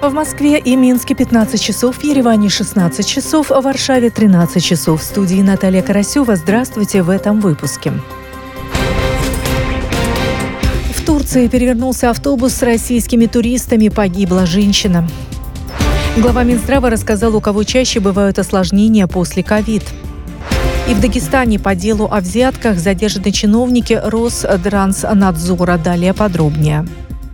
В Москве и Минске 15 часов, в Ереване 16 часов, в Варшаве 13 часов. В студии Наталья Карасева. Здравствуйте в этом выпуске. В Турции перевернулся автобус с российскими туристами. Погибла женщина. Глава Минздрава рассказал, у кого чаще бывают осложнения после ковид. И в Дагестане по делу о взятках задержаны чиновники Ространснадзора. Далее подробнее.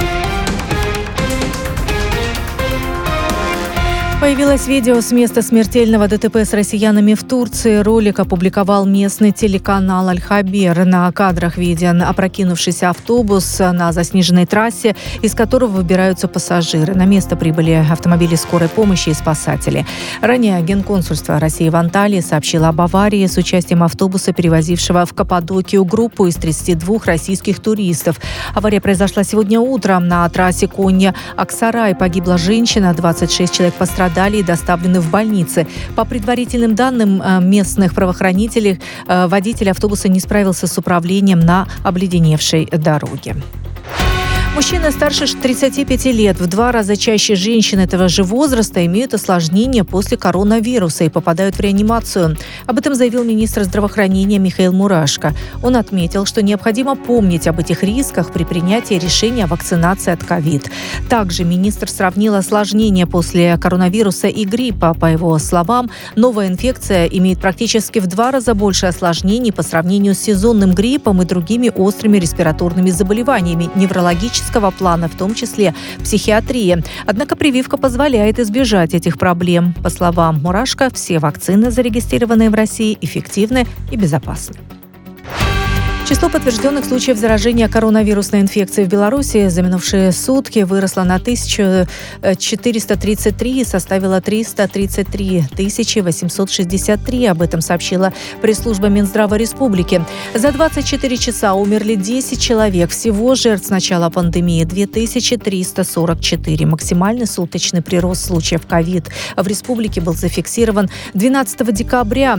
Появилось видео с места смертельного ДТП с россиянами в Турции. Ролик опубликовал местный телеканал «Аль-Хабер». На кадрах виден опрокинувшийся автобус на заснеженной трассе, из которого выбираются пассажиры. На место прибыли автомобили скорой помощи и спасатели. Ранее Генконсульство России в Анталии сообщило об аварии с участием автобуса, перевозившего в Каппадокию группу из 32 российских туристов. Авария произошла сегодня утром на трассе Конья-Аксарай. Погибла женщина, 26 человек пострадали и доставлены в больницы. По предварительным данным местных правоохранителей, водитель автобуса не справился с управлением на обледеневшей дороге. Мужчины старше 35 лет в 2 раза чаще женщин этого же возраста имеют осложнения после коронавируса и попадают в реанимацию. Об этом заявил министр здравоохранения Михаил Мурашко. Он отметил, что необходимо помнить об этих рисках при принятии решения о вакцинации от ковид. Также министр сравнил осложнения после коронавируса и гриппа. По его словам, новая инфекция имеет практически в 2 раза больше осложнений по сравнению с сезонным гриппом и другими острыми респираторными заболеваниями неврологического плана, в том числе психиатрия. Однако прививка позволяет избежать этих проблем. По словам Мурашко, все вакцины, зарегистрированные в России, эффективны и безопасны. Число подтвержденных случаев заражения коронавирусной инфекцией в Беларуси за минувшие сутки выросло на 1433 и составило 333 863. Об этом сообщила пресс-служба Минздрава Республики. За 24 часа умерли 10 человек. Всего жертв с начала пандемии 2344. Максимальный суточный прирост случаев ковид в республике был зафиксирован 12 декабря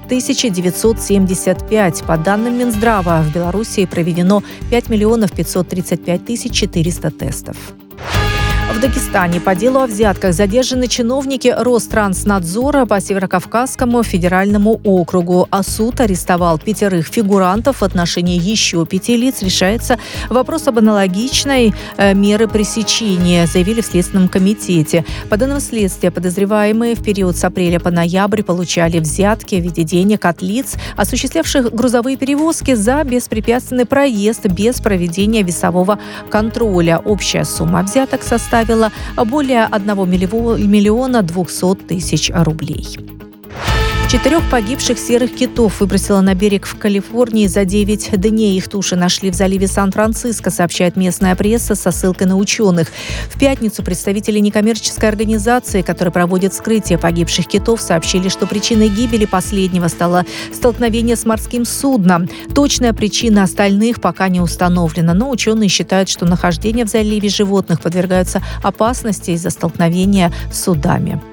1975. По данным Минздрава, в Беларуси проведено 5 535 400 тестов. В Дагестане по делу о взятках задержаны чиновники Ространснадзора по Северокавказскому федеральному округу. А суд арестовал 5 фигурантов. В отношении еще 5 лиц решается вопрос об аналогичной меры пресечения, заявили в Следственном комитете. По данным следствия, подозреваемые в период с апреля по ноябрь получали взятки в виде денег от лиц, осуществлявших грузовые перевозки за беспрепятственный проезд без проведения весового контроля. Общая сумма взяток составила более 1 миллиона 200 тысяч рублей. 4 погибших серых китов выбросило на берег в Калифорнии за 9 дней. Их туши нашли в заливе Сан-Франциско, сообщает местная пресса со ссылкой на ученых. В пятницу представители некоммерческой организации, которая проводит вскрытие погибших китов, сообщили, что причиной гибели последнего стало столкновение с морским судном. Точная причина остальных пока не установлена, но ученые считают, что нахождение в заливе животных подвергаются опасности из-за столкновения с судами.